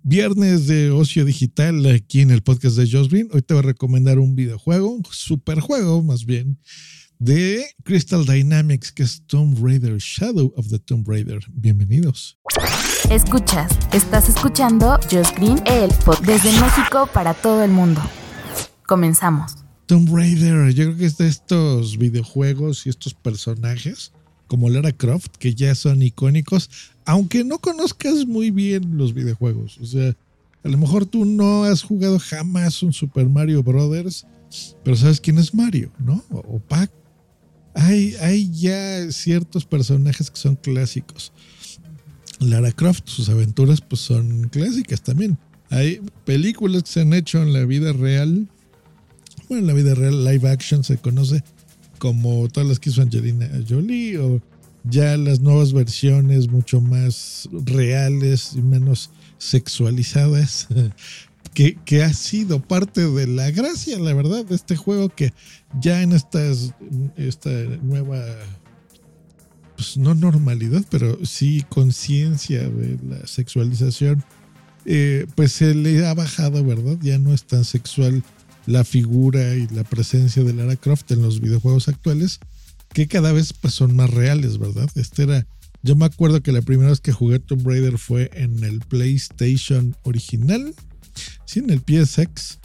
Viernes de ocio digital aquí en el podcast de Josh Green. Hoy te voy a recomendar un videojuego, un superjuego más bien, de Crystal Dynamics, que es Tomb Raider, Shadow of the Tomb Raider. Bienvenidos. Estás escuchando Josh Green, el podcast desde México para todo el mundo. Comenzamos. Tomb Raider, yo creo que es de estos videojuegos y estos personajes como Lara Croft que ya son icónicos, aunque no conozcas muy bien los videojuegos. O sea, a lo mejor tú no has jugado jamás un Super Mario Brothers, pero sabes quién es Mario, ¿no? O Pac. Hay ya ciertos personajes que son clásicos. Lara Croft, sus aventuras pues son clásicas también. Hay películas que se han hecho en la vida real. Bueno, en la vida real, live action se conoce como todas las que hizo Angelina Jolie, o ya las nuevas versiones mucho más reales y menos sexualizadas, que ha sido parte de la gracia, la verdad, de este juego, que ya en esta nueva, pues no normalidad, pero sí conciencia de la sexualización, pues se le ha bajado, ¿verdad? Ya no es tan sexual la figura y la presencia de Lara Croft en los videojuegos actuales, que cada vez pues son más reales, ¿verdad? Yo me acuerdo que la primera vez que jugué Tomb Raider fue en el PlayStation original, sí, en el PSX.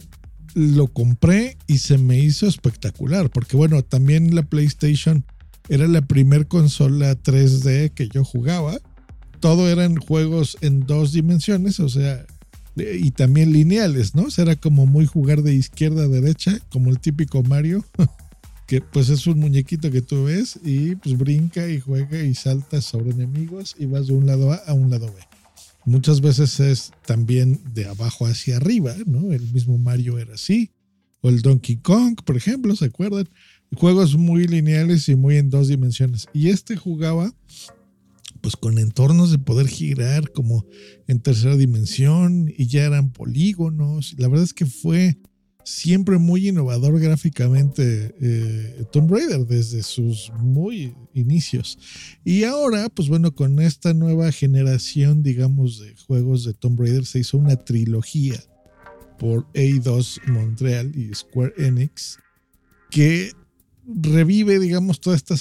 Lo compré y se me hizo espectacular, porque bueno, también la PlayStation era la primer consola 3D que yo jugaba. Todo eran juegos en 2 dimensiones, o sea, y también lineales, ¿no? O sea, era como muy jugar de izquierda a derecha, como el típico Mario, que pues es un muñequito que tú ves y pues brinca y juega y salta sobre enemigos y vas de un lado A a un lado B. Muchas veces es también de abajo hacia arriba, ¿no? El mismo Mario era así. O el Donkey Kong, por ejemplo, ¿se acuerdan? Juegos muy lineales y muy en 2 dimensiones. Y jugaba pues con entornos de poder girar como en tercera dimensión y ya eran polígonos. La verdad es que fue siempre muy innovador gráficamente Tomb Raider desde sus muy inicios. Y ahora, pues bueno, con esta nueva generación, digamos, de juegos de Tomb Raider, se hizo una trilogía por Eidos Montreal y Square Enix que revive, digamos, toda esta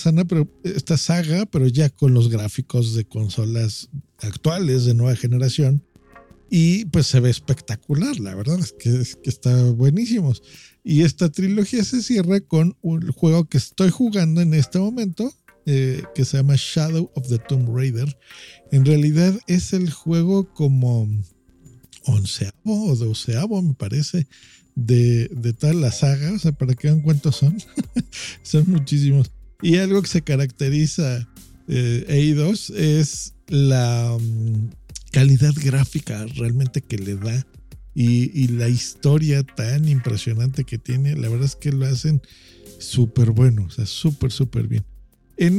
saga, pero ya con los gráficos de consolas actuales de nueva generación. Y pues se ve espectacular, la verdad es que está buenísimo. Y esta trilogía se cierra con un juego que estoy jugando en este momento, que se llama Shadow of the Tomb Raider. En realidad es el juego como 11º o 12º, me parece, de toda la saga. O sea, para que vean cuántos son. Son muchísimos. Y algo que se caracteriza Eidos es la calidad gráfica realmente que le da y la historia tan impresionante que tiene. La verdad es que lo hacen súper bueno, o sea, súper bien. En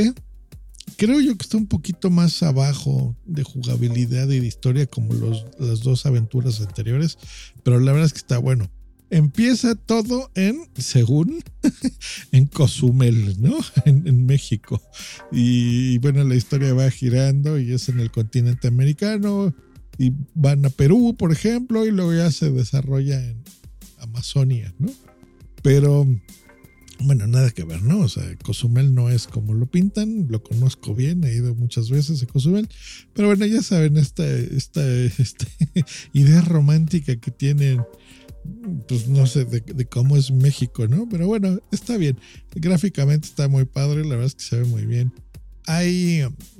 creo yo que está un poquito más abajo de jugabilidad y de historia como las 2 aventuras anteriores, pero la verdad es que está bueno. Empieza todo según en Cozumel, ¿no? En México. Y bueno, la historia va girando y es en el continente americano. Y van a Perú, por ejemplo, y luego ya se desarrolla en Amazonia, ¿no? Pero bueno, nada que ver, ¿no? O sea, Cozumel no es como lo pintan, lo conozco bien, he ido muchas veces a Cozumel, pero bueno, ya saben, esta idea romántica que tienen, pues no sé, de cómo es México, ¿no? Pero bueno, está bien, gráficamente está muy padre, la verdad es que se ve muy bien. Hay,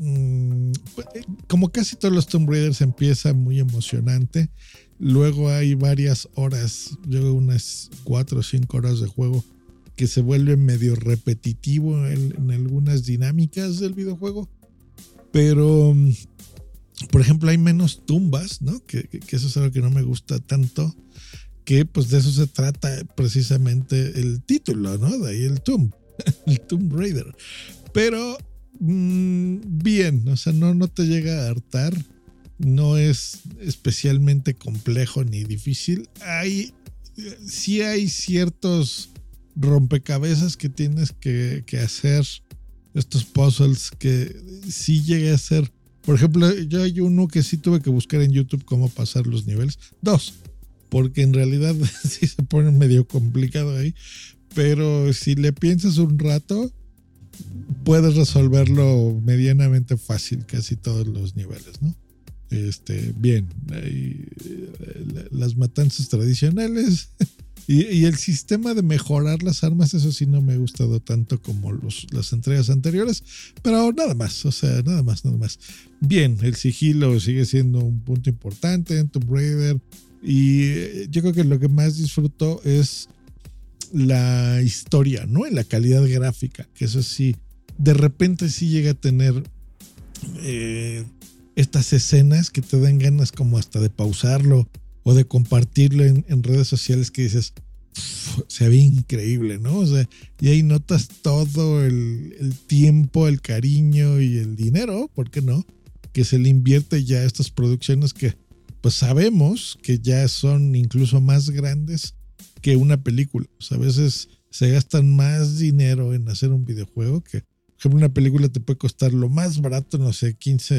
como casi todos los Tomb Raiders, empieza muy emocionante, luego hay varias horas, yo unas 4 o 5 horas de juego, que se vuelve medio repetitivo en algunas dinámicas del videojuego, pero por ejemplo hay menos tumbas, ¿no? Que eso es algo que no me gusta tanto, que pues de eso se trata precisamente el título, ¿no? De ahí el Tomb Raider, pero bien, o sea, no te llega a hartar, no es especialmente complejo ni difícil. Sí hay ciertos rompecabezas que tienes que hacer, estos puzzles que sí llegué a ser Por ejemplo, yo hay uno que sí tuve que buscar en YouTube cómo pasar los niveles. 2, porque en realidad sí se pone medio complicado ahí. Pero si le piensas un rato, puedes resolverlo medianamente fácil, casi todos los niveles, ¿no? Bien, ahí, las matanzas tradicionales y el sistema de mejorar las armas, eso sí no me ha gustado tanto como las entregas anteriores, pero nada más, o sea, nada más. Bien, el sigilo sigue siendo un punto importante en Tomb Raider y yo creo que lo que más disfruto es la historia, ¿no? Y la calidad gráfica, que eso sí, de repente sí llega a tener estas escenas que te dan ganas como hasta de pausarlo o de compartirlo en redes sociales, que dices, se ve increíble, ¿no? O sea, y ahí notas todo el tiempo, el cariño y el dinero, ¿por qué no? Que se le invierte ya a estas producciones que pues sabemos que ya son incluso más grandes que una película. O sea, a veces se gastan más dinero en hacer un videojuego que, por ejemplo, una película te puede costar lo más barato, no sé,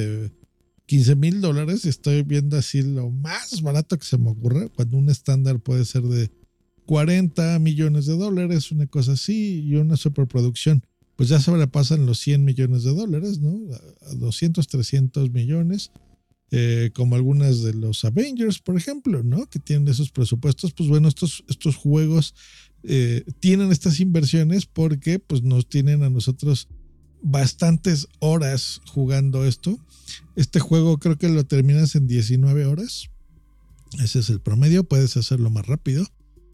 $15,000. Estoy viendo así lo más barato que se me ocurre, cuando un estándar puede ser de $40 millones, una cosa así, y una superproducción pues ya sobrepasan los $100 millones, ¿no? A 200, 300 millones, como algunas de los Avengers, por ejemplo, ¿no? Que tienen esos presupuestos. Pues bueno, estos juegos tienen estas inversiones porque pues nos tienen a nosotros bastantes horas jugando esto. Este juego creo que lo terminas en 19 horas. Ese es el promedio, puedes hacerlo más rápido.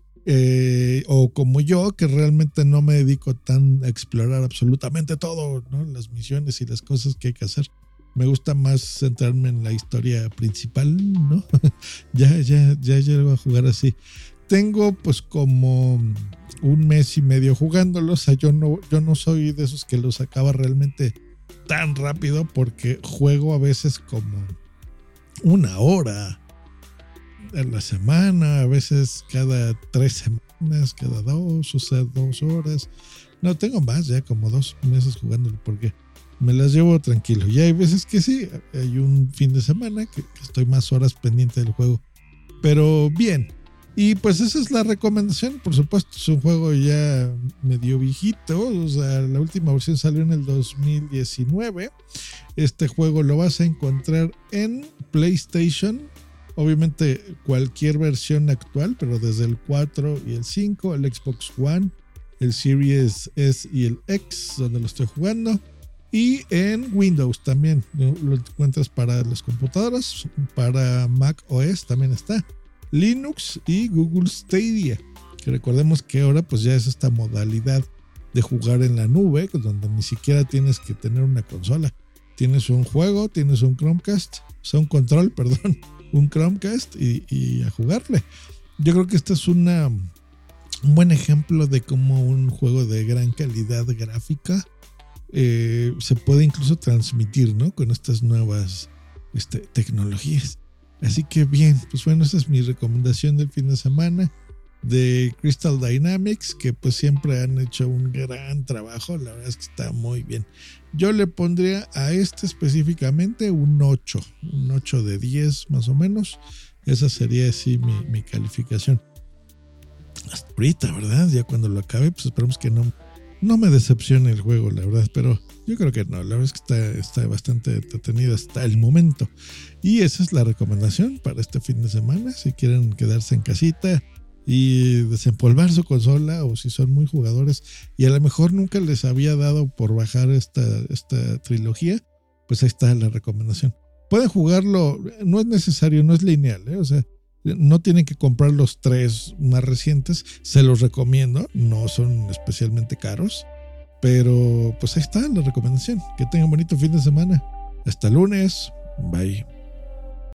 O como yo, que realmente no me dedico tan a explorar absolutamente todo, ¿no? Las misiones y las cosas que hay que hacer. Me gusta más centrarme en la historia principal, ¿no? ya llego a jugar así. Tengo pues como 1 mes y medio jugándolo. O sea, yo no soy de esos que los acaba realmente tan rápido, porque juego a veces como 1 hora a la semana, a veces cada 3 semanas, cada 2, o sea, 2 horas. No, tengo más, ya como 2 meses jugándolo, porque me las llevo tranquilo. Y hay veces que sí, hay un fin de semana que estoy más horas pendiente del juego. Pero bien. Y pues esa es la recomendación. Por supuesto, es un juego ya medio viejito. O sea, la última versión salió en el 2019. Este juego lo vas a encontrar en PlayStation. Obviamente cualquier versión actual, pero desde el 4 y el 5, el Xbox One, el Series S y el X, donde lo estoy jugando. Y en Windows también lo encuentras para las computadoras, para Mac OS también está, Linux y Google Stadia, que recordemos que ahora pues ya es esta modalidad de jugar en la nube, donde ni siquiera tienes que tener una consola. Tienes un juego, tienes un Chromecast, o sea, un control, perdón, un Chromecast y a jugarle. Yo creo que este es un buen ejemplo de cómo un juego de gran calidad gráfica se puede incluso transmitir, ¿no? Con estas nuevas tecnologías. Así que bien, pues bueno, esa es mi recomendación del fin de semana de Crystal Dynamics, que pues siempre han hecho un gran trabajo. La verdad es que está muy bien. Yo le pondría a específicamente un 8 de 10 más o menos. Esa sería así mi calificación hasta ahorita, ¿verdad? Ya cuando lo acabe, pues esperemos que no me decepcione el juego, la verdad, pero yo creo que no. La verdad es que está bastante entretenido hasta el momento. Y esa es la recomendación para este fin de semana. Si quieren quedarse en casita y desempolvar su consola, o si son muy jugadores y a lo mejor nunca les había dado por bajar esta trilogía, pues ahí está la recomendación. Pueden jugarlo, no es necesario, no es lineal, o sea, no tienen que comprar los 3 más recientes. Se los recomiendo, no son especialmente caros, pero pues ahí está la recomendación. Que tengan bonito fin de semana. Hasta lunes, bye.